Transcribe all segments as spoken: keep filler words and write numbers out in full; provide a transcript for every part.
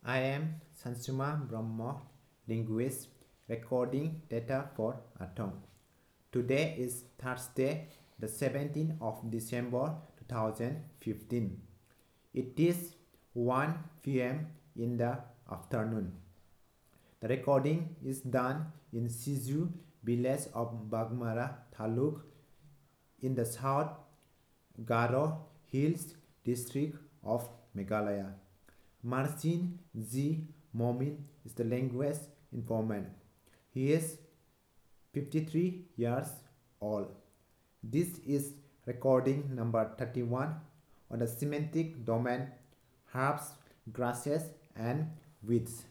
I am Sansuma Brahma, linguist, recording data for Atom. Today is Thursday, the seventeenth of December two thousand fifteen. It is one p m in the afternoon. The recording is done in Siju village of Bagmara Taluk in the South Garo Hills district of Meghalaya. Marcin G. Momin is the language informant. He is fifty-three years old. This is recording number thirty-one on the semantic domain herbs, grasses, and weeds.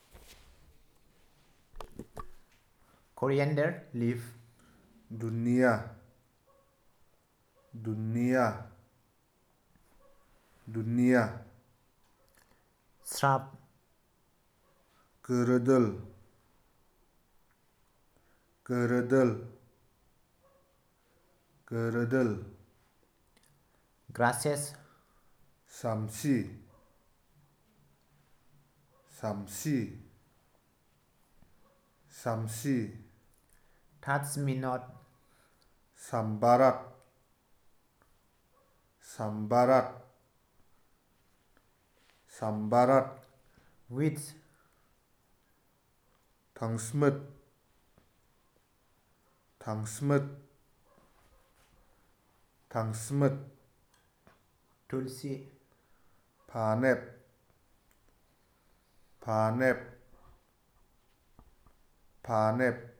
Coriander leaf, dunia dunia dunia shrub, keredel keredel keredel grasses, samsi samsi samsi touch me not, sambarat sambarat sambarat weeds, tangsmet tangsmet tangsmet tulsi, panep panep panep